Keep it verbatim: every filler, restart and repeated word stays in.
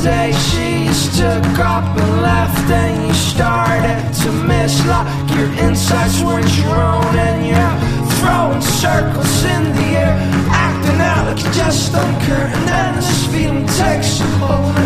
day she just took up and left, and you started to miss like your insides weren't your own, and you're throwing circles in the air, acting out like you just don't care, and then this feeling takes you home.